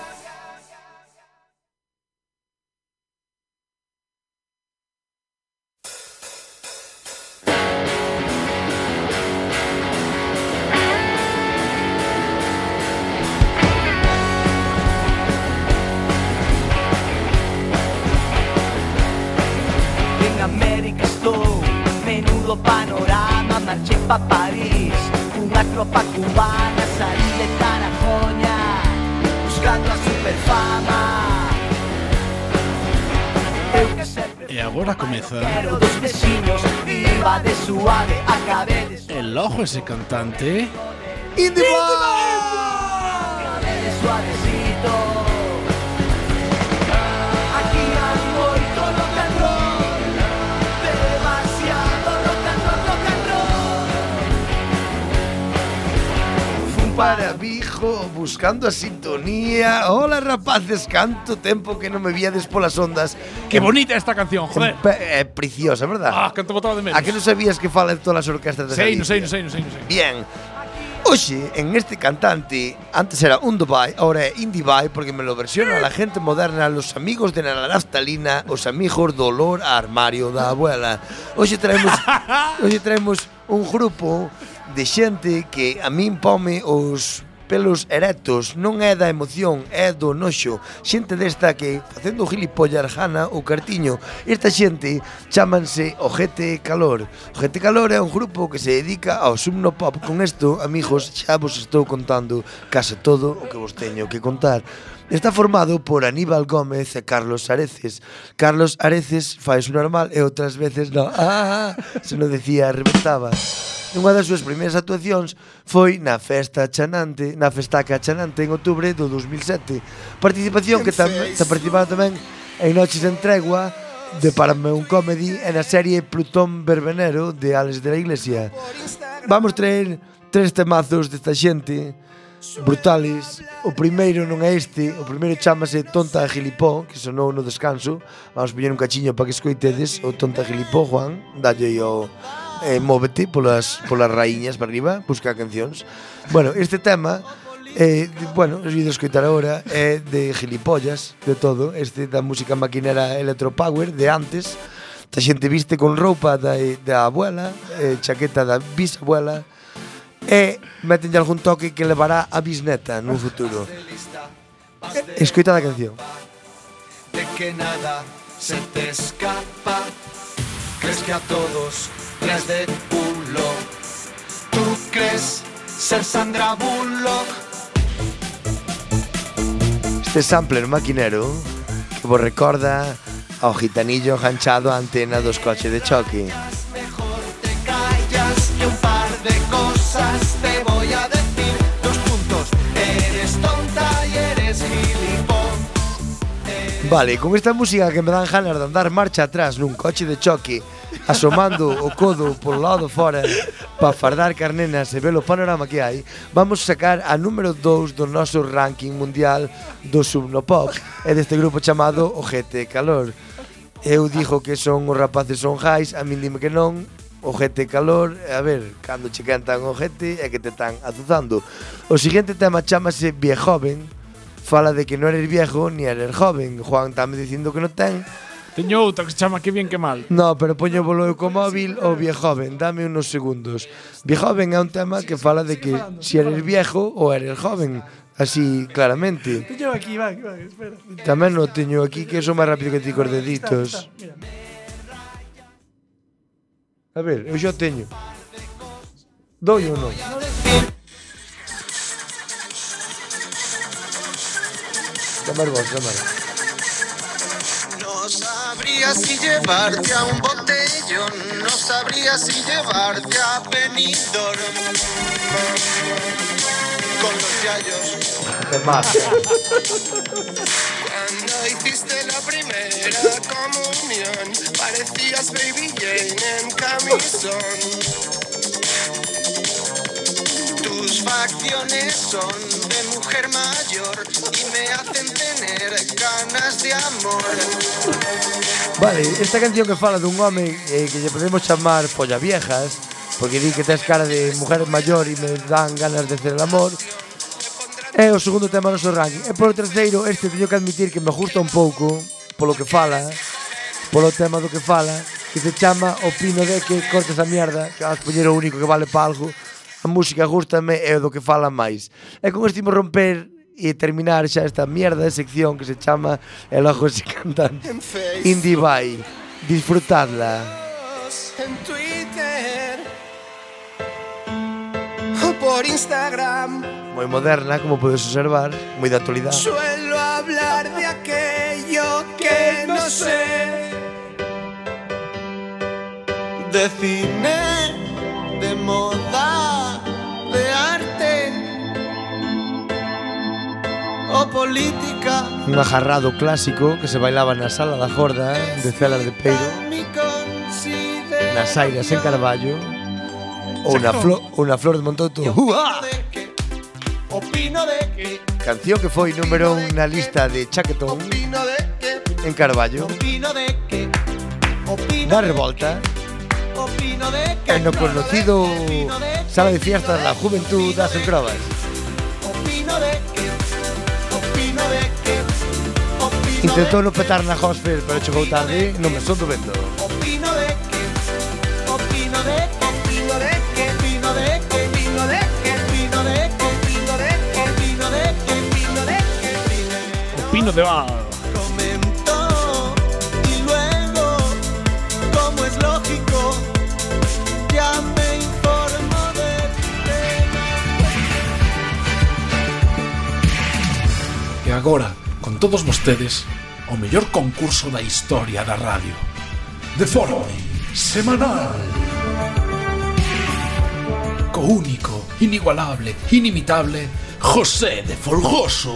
En América estou, menudo panorama, marchei pa París, unha tropa cubana, salí de Tarajoña, buscando a superfama. Eu que sempre E agora comeza quero dos veciños, iba de suave, acabé de suave. el ojo ese cantante. Indie Acabé de suavecito. Aquí hai moito rock and roll, demasiado rock and roll, rock and roll. Un parabijo buscando a sintonía. Hola rapaces, canto tempo que non me viades polas ondas. Qué bonita esta canción, joder. Preciosa, verdad? Ah, canto botado de menos. A que non sabías que falan todas as orquestas de Sei, non sei, Galicia? non sei, non sei, non sei. Bien. Oxe, en este cantante, antes era un Dubai, ahora é Indie Dubai, porque me lo versiona la gente moderna, los amigos de la naftalina, os amigos do olor a armario da abuela. Oxe traemos un grupo de xente que a min pome os pelos erectos, non é da emoción, é do noxo. Xente desta que, facendo gilipollas Arjana ou Cartiño, esta xente chámanse Ojete Calor. Ojete Calor é un grupo que se dedica ao subno pop. Con isto, amigos, xa vos estou contando case todo o que vos teño que contar. Está formado por Aníbal Gómez e Carlos Areces. Carlos Areces fai o normal e outras veces non. Se non decía, reventaba. Unha das súas primeiras actuacións foi na Festaca Chanante en outubro do 2007. Participación que participaba tamén en Noches en Tregua de Paramount Comedy e na serie Plutón Verbenero de Alex de la Iglesia. Vamos traer 3 temazos desta xente brutales. O primeiro non é este, o primeiro chámase Tonta Gilipó, que sonou no descanso. Vamos poñer un cachiño para que escoitedes o Tonta Gilipó, Juan. Dalle o móvete polas raíñas para arriba, busca cancións. Bueno, este tema os vídeos escoitar agora é de gilipollas, de todo. Este da música maquinera Electropower de antes. Esta xente viste con roupa da abuela, chaqueta da bisabuela, e metenlle algún toque que levará a bisneta nun futuro. Escoita a canción. De que nada se te escapa, crees que a todos les de culo. Tú crees ser Sandra Bullock. Este sampler maquinero que vos recorda ao gitanillo enganchado á antena dos coches de choque. Mejor te callas, que un par de cosas te voy a decir. 2 puntos, eres tonta y eres gilipón. Vale, con esta música que me dan ganas de andar marcha atrás nun coche de choque, asomando o codo polo lado fora para fardar carnenas e ver o panorama que hai, vamos sacar a número 2 do noso ranking mundial do Subnopop e deste grupo chamado Ojete Calor. Eu digo que son os rapaces son jais, a min dime que non. Ojete Calor, a ver, cando che cantan ojete é que te están azuzando. O siguiente tema chamase Viejoven. Fala de que non eres viejo ni eres joven. Juan estame dicindo que non ten. Teño outra que se chama Que bien que mal. No, pero poño bolo eu co móvil o Viejoven, dame unos segundos. Viejoven é un tema que fala de que si eres viejo ou eres joven. Así, claramente. Teño aquí, va, espera. Tamén o teño aquí que son máis rápido que ti cos deditos. A ver, eu xa teño. Doi ou non? Chamar vos, chamar. No sabría si llevarte a un botellón, no sabría si llevarte a Benidorm. Con los yayos. Cuando hiciste la primera comunión, parecías Baby Jane en camisón. Tus facciones son de mujer mayor y me hacen tener ganas de amor. Vale, esta canción que fala dun home que lle podemos chamar Follaviejas, porque di que tes cara de mujer mayor e me dan ganas de hacer el amor. É o segundo tema do noso ranking. E polo terceiro, este teño que admitir que me gusta un pouco polo que fala, polo tema do que fala, que se chama Opino de que cortes a mierda, que vas poñer o único que vale pa algo. A música gústame e o do que fala máis. E con este imos romper e terminar xa esta mierda de sección que se chama El Ojo Se Cantan Indie Vai. Disfrutadla. En Twitter o por Instagram. Moi moderna, como podes observar, moi de actualidade. Suelo hablar de aquello que no sé, de cine, de moda, de arte o política. Un ajarrado clásico que se bailaba na sala da Jorda de Celas de Peiro, nas Airas en Carballo, ou na Flor de Montouto. Opino de que Canción que foi número 1 na lista de Chaquetón en Carballo. Da revolta en o conocido Sala de Fiestas da Juventud das Encrobas. Intentou non petar na Hosper, pero chegou tarde, non me son do vendo. Opino de bar. Comentó y luego, como es lógico, ya me informo del tema. E agora, con todos vostedes, o mellor concurso da historia da radio. De forma semanal. Co único, inigualable, inimitable, José de Folgoso.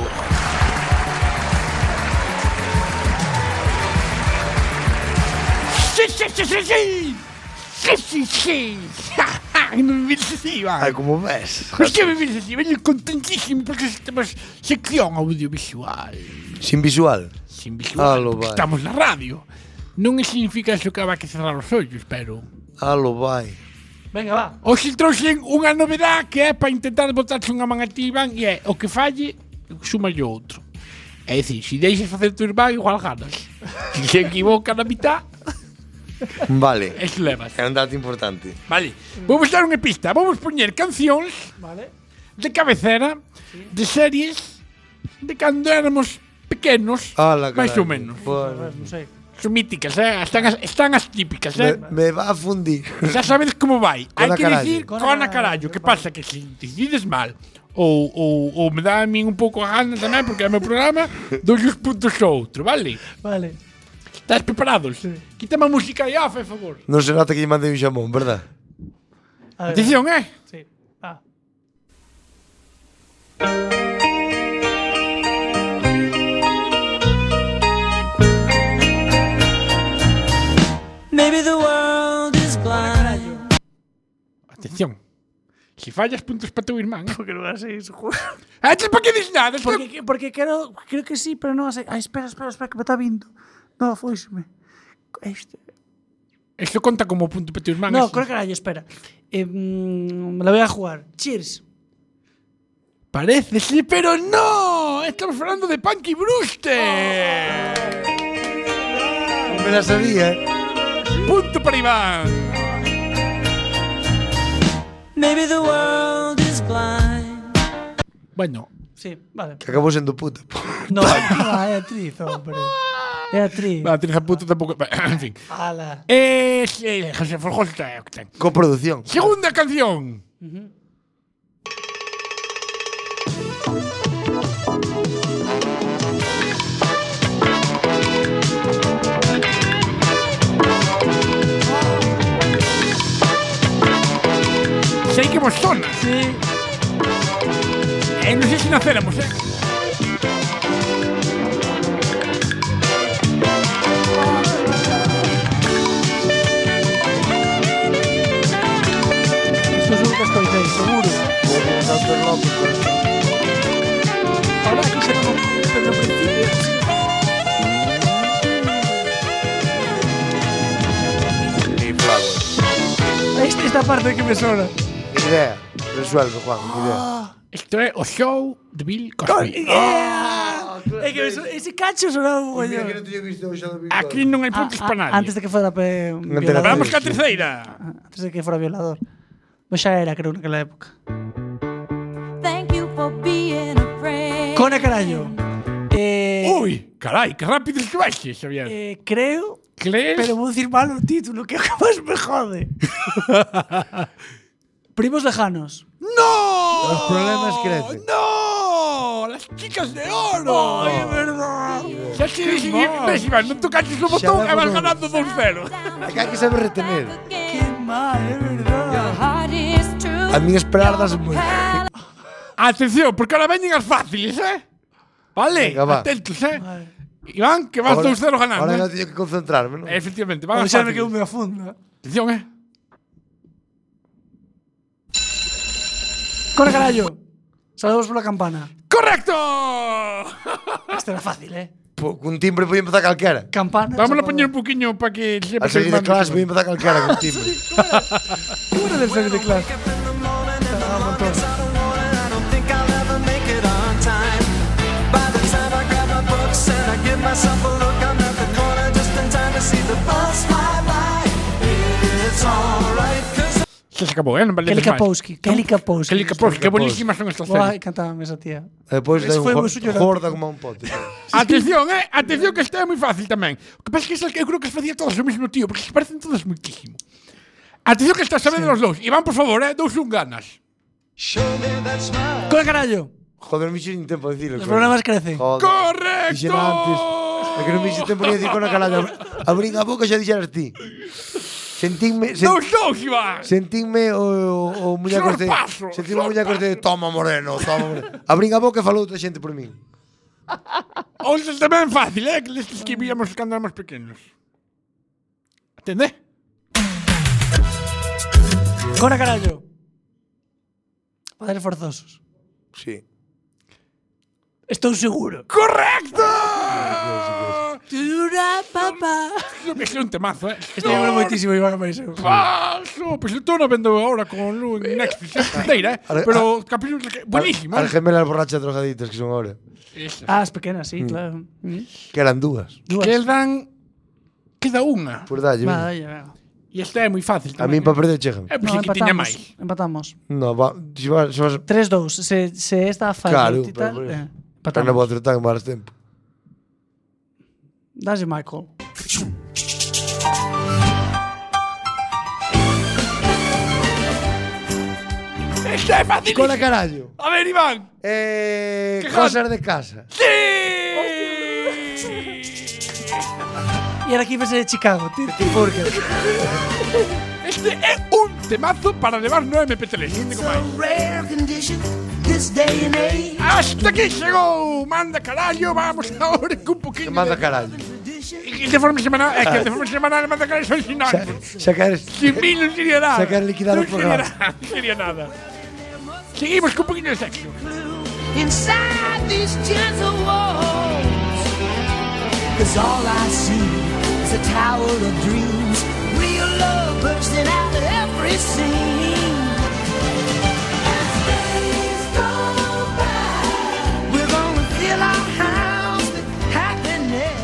Sí. Me ves así, va. Ai, como ves? Pois que me ves así, veño contentísimo porque estamos sección audiovisual. Sin visual? Sin visual, porque estamos na radio. Non significa eso que vai que cerrar os ollos, pero... Alo, vai. Venga, va. Hoxe trouxen unha novedade que é para intentar botarse unha man a ti, Iván, e é o que falle, suma yo outro. É dicir, se deixas facer tu irmán, igual ganas. Se se equivoca na mitad... Vale. Es levas. É un dato importante. Vale. Vamos dar unha pista. Vamos poñer cancións de cabecera de series de cando éramos pequenos, máis ou menos. Non sei. Son míticas, están as típicas, Me va a fundir. Xa sabedes como vai. Hai que carallo. dicir cona carallo. Que pasa? Que se decides mal ou me dá a min un pouco a gana tamén, porque é o meu programa, dous os puntos ao outro, vale? Vale. Estás preparados? Sí. Quítame a música aí, por favor. Non se nota que lle mandei un xamón, verdad? Atención, Sí. Ah. Atención. Si fallas, puntos para tu irmán. Porque non é así, seguro. ¿Por qué dices nada? Porque creo que sí, pero non así. Espera, que me está vindo. No, foiseme. Esto conta como punto para tu irmán. No, creo que carallo, espera. Me la voy a jugar. Cheers. Parece, sí, pero no. Estamos hablando de Punky Brewster. Me la sabía, Punto para Iván. Maybe the world is blind. Bueno. Sí, vale. Que acabou sendo puta. No, é actriz, hombre. É actriz. La actriz a puta tampouco. En fin. Ala. José Forjoso está. Coproducción. Segunda canción. Sei que vos sona. Sí. Non sei se nacéramos, Isto seguro que escoitei, seguro. Ahora que se non pero no principio. Esta parte que me sona. Idea. Resuelve, Juan, idea. Isto é o show de Bill Cosby. É que ese cacho sonaba un mogollón. Aquí non hai puntos para nadie. Antes de que fuera violador. Vamos ca terceira. Antes de que fuera violador. Pois xa era, creo, naquela época. Thank you for being a friend. Cona carallo. Ui, carai, que rápido que vais, Xavier. Creo, pero vou dicir mal o título, que acabas me jode. Primos lejanos. ¡No! Los problemas crecen. ¡No! ¡Las chicas de oro! ¡Ay, es verdad! Xa te dixen, Iván, non tocaches o botón e vas ganando 2-0. Aquí hai que saber retener. ¡Qué mal, es verdad! A mí esperar das moi. Atención, porque ahora veñen as fáciles, Vale, venga, atentos, Iván, que vas 2-0 ganando. Ahora non teño que concentrarme, non? Efectivamente, van as Xa me fáciles. quedo medio funda. Atención, Cona carallo. Saludos pola campana. ¡Correcto! Esta era fácil, Cun timbre voy a empezar calquera. Campana. Vamos a poñer un poquinho para que Al salir de clase voy a empezar calquera con timbre. ¿Cómo era del salir de clase? Se acabou, non vale Kelly Kapowski. Kelly Kapowski, que buenísimas son estas Guai, series. cantábame esa tía. Depois de Ese foi un moi suyo gorda como un pote. Atención, atención que esta é moi fácil tamén. O que pasa é que eu creo que as facía todas o mesmo tío, porque se parecen todas muitísimo. Atención que estás sabendo os dous. Iván, por favor, 2-1 ganas. Cona carallo. Joder, me hice tempo de decirlo. Los problemas crecen. ¡Correcto! Dixen antes. É que non me hice tempo de decir con a carallo. Abrín a boca xa dixeras ti. Sentínme... Dous, Iván! Sentínme o muñecos de... Sentínme o muñecos de toma moreno, toma moreno. Abrín a boca e falou outra xente por min. Outra tamén fácil, que lestes que víamos cando éramos pequenos. Atende? Cona carallo. Padres forzosos. Sí. Estou seguro. ¡Correcto! Dura, papá. Es un temazo, Este me mola moitísimo, Iván Apareceu. Falso! Pois eu estou no vendo ahora con Lu en Netflix, inteira, pero capítulo buenísimo. As gemelas borrachas drogaditas que son ahora. As pequenas, sí, claro. Que eran dúas. Queda unha. Por dalle, Va, venga. E esta é moi fácil A min para perder chega. É pois que tiña máis. Empatamos. No, va, si vas 3-2. Se esta falla claro, y tal, pero non vou acertar en máis tempo. Dase Michael. Esta é fácil. Cola carallo. A ver, Iván. Cosas de casa. ¡Sí! E ahora aquí vai ser de Chicago. Este é un temazo para levar no MP3. Hasta aquí chegou. Manda carallo. Vamos ahora con un poquinho. Manda carallo. De forma semanal, é que de forma semanal e manda son sinónimos. Xa queres... Sin mí non sería nada. Xa queres liquidar o programa. Non sería nada. Seguimos con un poquinho de sexo. Inside these gentle walls, 'cause all I see is a tower of dreams, real love bursting out of every scene. As days go by, we're gonna fill our house with happiness.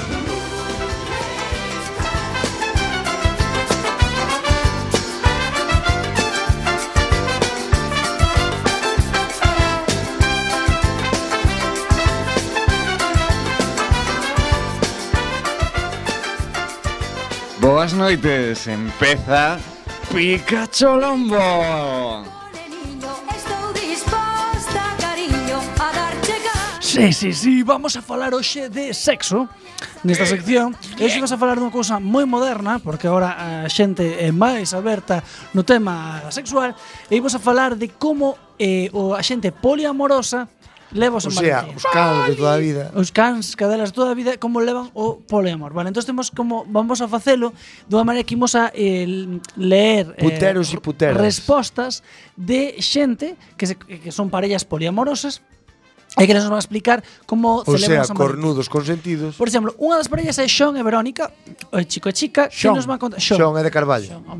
Boas noites, empeza Pikachu Lombo. Estou disposta, cariño, a darte gas. Sí, vamos a falar hoxe de sexo nesta sección. E hoxe vas a falar dunha cousa moi moderna, porque agora a xente é máis aberta no tema sexual, e vamos a falar de como a xente poliamorosa leva os sea, os cans de toda a vida. Os cans, cadelas de toda a vida, como levan o poliamor. Vale, entón temos como vamos a facelo dunha maneira que imos a leer puteros e puteras, respostas de xente que son parellas poliamorosas e que nos van a explicar como celebran San Valentín. Cornudos consentidos. Por exemplo, unha das parellas é Xon e Verónica, o chico e chica, que nos van a contar. Xon é de Carballo. A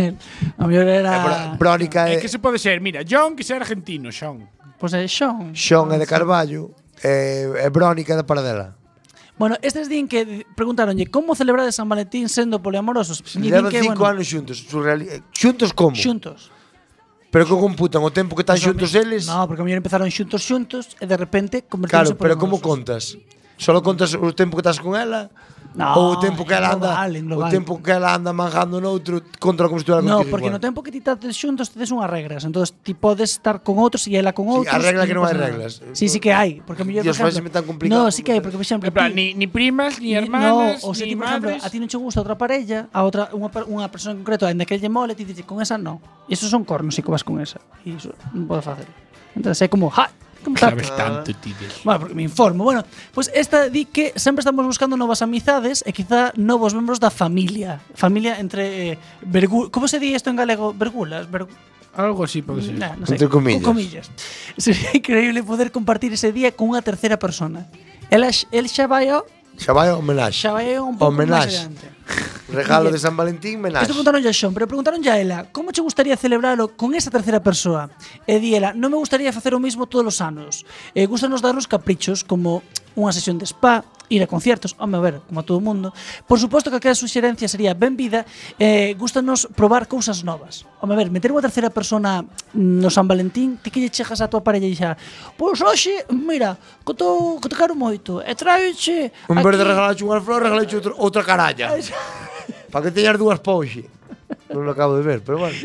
mellor era Verónica é... Que se pode ser, mira, John que ser argentino, Xon. Pois é Xon. Xon é de Carballo e Verónica é de Paradela. Bueno, estes din que preguntaronlle como celebrades San Valentín sendo poliamorosos. Levan 5 anos xuntos. Xuntos como? Xuntos. Pero que computan o tempo que están xuntos eles? No, porque a mellor empezaron xuntos e de repente convertíronse en poliamorosos. Claro, pero como contas? Solo contas o tempo que estás con ela? No, ou o tempo que ela anda, global. O tempo que ela anda manjando noutro contra como se estuvera contigo. No, porque igual. No tempo que ti estás xuntos tedes unhas regras, entonces ti podes estar con outros e ela con outros. Sí, a regla que non hai reglas. Sí que hai, porque a mellor por exemplo, tan complicado. No, sí que hai, porque por exemplo, ni primas, ni hermanas, no, o se ni ti, por exemplo, madres. a ti non che gusta outra parella, a outra unha persona en concreto, en daquel lle mole, ti dices con esa non. E esos son cornos, si que vas con esa. E iso non podes facer. Entonces é como, sabes tanto, tides. Bueno, porque me informo. Bueno, pues esta di que sempre estamos buscando novas amizades e quizá novos membros da familia. Familia entre como se di isto en galego? Vergulas? Algo así pode ser. No sé, entre comillas. Con comillas. Sería increíble poder compartir ese día con unha terceira persona. El xa vai ao homenaxe. Xa vai un pouco máis adiante. Regalo de San Valentín, homenaxe. Isto preguntaron a Xon, pero preguntaron a ela como che gustaría celebralo con esa terceira persoa. E di ela, non me gustaría facer o mismo todos os anos. Gustanos darnos caprichos como unha sesión de spa, ir a conciertos, a ver, como a todo o mundo. Por suposto que aquela suxerencia sería ben vida, gustanos probar cousas novas. A ver, meter unha terceira persona no San Valentín, ti que lle chegas a tua parella e xa, pois hoxe, mira, que te quero moito, e tráeche en vez de regalache unha flor, regalache outra caralla. Para que teñas dúas pouxe. Non lo acabo de ver, pero bueno.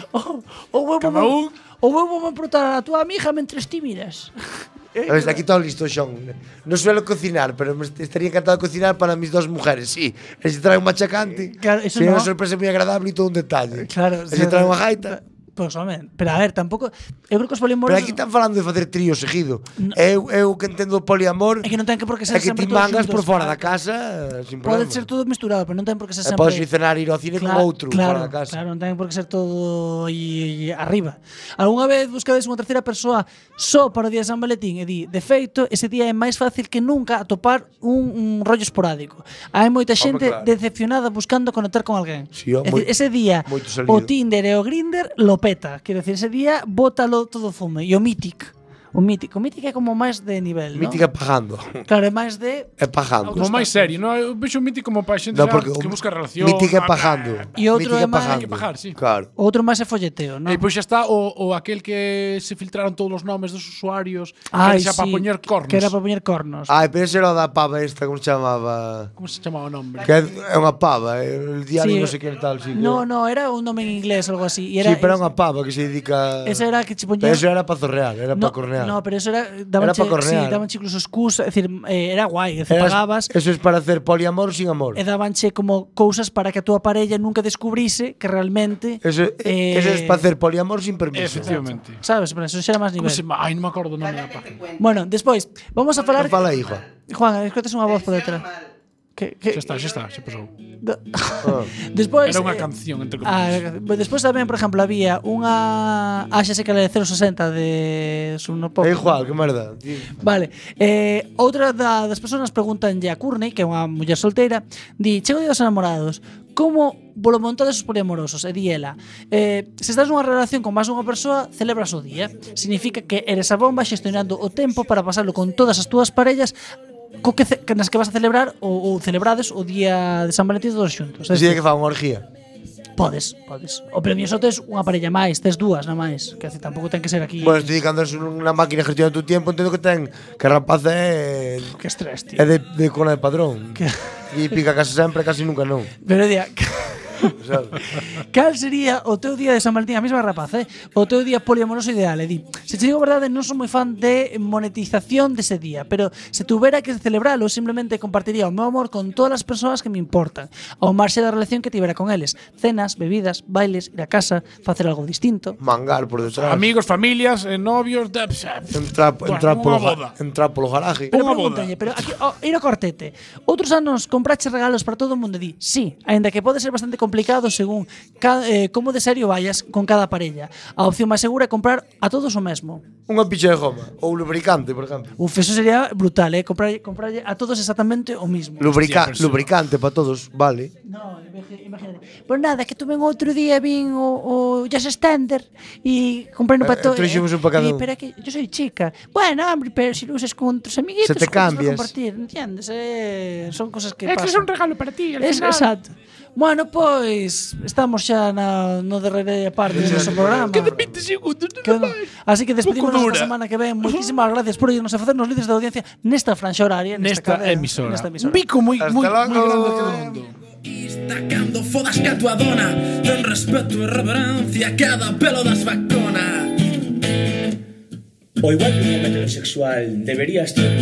O vou protar a tua amiga mentres ti miras. Aquí todo listo, Xon. No suelo cocinar, pero me estaría encantado de cocinar para mis dos mujeres, sí. E se trae un machacante, claro, eso sería no. Unha sorpresa moi agradable e todo un detalle. Claro, e se trae unha gaita. Pois, home, pero a ver, tampouco... Eu creo que os poliamorosos... Pero aquí están falando de facer trío seguido. No. Eu que entendo o poliamor... É que non ten que por que ser É que ti sempre mangas juntos, por fora da casa sin problema. Pode ser todo mesturado, pero non ten por que ser sempre... Podes ir cenar, ir ao cine con outro fora da casa. Claro, non ten por que ser todo e arriba. Algúnha vez buscades unha terceira persoa só para o día de San Valentín e di, de feito, ese día é máis fácil que nunca atopar un rollo esporádico. Hai moita xente decepcionada buscando conectar con alguén. Sí, é dicir, ese día o Tinder e o Grindr lo peta. Quero dicir, ese día bótalo todo fume. E o Mythic. O Mythic é como máis de nivel, ¿no? Mític é pagando. Claro, é máis de... É pagando. Como máis serio, non? Eu vexo o Mythic como para xente que busca relación. Mític é pagando. E outro é máis... Hai que pagar, sí. Claro. Outro máis é folleteo, non? E pois xa está o aquel que se filtraron todos os nomes dos usuarios, que era para poñer cornos. Que era para poñer cornos. Pero ese era o da pava esta, como se chamaba? Como se chamaba o nombre? Que é unha pava, el diario non sei que tal, sí. No, era un nome en inglés ou algo así. Sí, pero é unha pava que se dedica... Esa era que che poñía... Pero eso era para zorrear, era para cornear. No, pero eso era... Era para cornear. Sí, dabanche incluso excusas, é dicir, era guai, pagabas. Eso es para hacer poliamor sin amor. E dabanche como cousas para que a túa parella nunca descubrise que realmente... Eso es para hacer poliamor sin permiso. Efectivamente. Sabes, pero eso xa era máis nivel. Ai, non me acordo o nome da página. Bueno, despois, vamos a falar... Fala aí, Juan. Juan, escoitas unha voz por detrás. Xa está, xa pasou. Despois Era unha canción, entre comillas. Despois tamén, por exemplo, había unha xa sei que era de 060 de Sunopop. Igual, que merda. Vale. Outra das persoas preguntanlle a Courtney, que é unha muller solteira, di: "Chego de dos enamorados, como polo montades os poliamorosos?" E di ela: "Se estás nunha relación con máis dunha persoa, celebras o día. Significa que eres a bomba xestionando o tempo para pasarlo con todas as túas parellas nas que vas a celebrar ou celebrades o día de San Valentín todos xuntos." Si é que fa unha orgía. Podes. O premio só tes unha parella máis, tes dúas na máis. Que tampouco ten que ser aquí. Bueno, estoy cando es unha máquina gestionando tu tiempo, entendo que ten que rapaz é que estrés, tío. É de cola de padrón. E pica casi sempre, casi nunca non. Pero día cal sería o teu día de San Valentín? A mesma rapaz, o teu día poliamoroso ideal. E di: "Se te digo a verdade, non son moi fan de monetización dese día, pero se tuvera que celebralo, simplemente compartiría o meu amor con todas as persoas que me importan, ao marxe da relación que tivera con eles. Cenas, bebidas, bailes, ir a casa, facer algo distinto. Mangar por detrás. Amigos, familias, novios, entrar polo garaje. Pero pregúntalle, pero aquí, ir ao cortete. Outros anos comprache regalos para todo o mundo. E di: "Sí, aínda que pode ser bastante complicado según como de serio vayas con cada parella. A opción máis segura é comprar a todos o mesmo." Unha picha de goma ou lubricante, por exemplo. Eso sería brutal, comprarlle a todos exactamente o mismo. Lubricante para todos, vale. No, imagínate. Pues nada, que tuve outro día vin o Jazz Standard e comprei para todos. Trixemos un para cada un. Pero que yo soy chica. Bueno, hombre, pero si lo usas con tus amiguitos, se te cambias. Compartir, ¿entiendes? Son cosas que pasan. pasan. Es un regalo para ti, al final. Exacto. Bueno, pois estamos xa no derradeira parte do noso programa. Quedan 20 segundos, así que despedimos esta semana que ven. Moitísimas gracias por irnos a facernos líderes de audiencia nesta franxa horaria, nesta emisora. Un bico moi grande a todo o mundo. Destacando fodas que a tua dona, ten respeto e reverencia a cada pelo das vaconas. O igual que un heterosexual deberías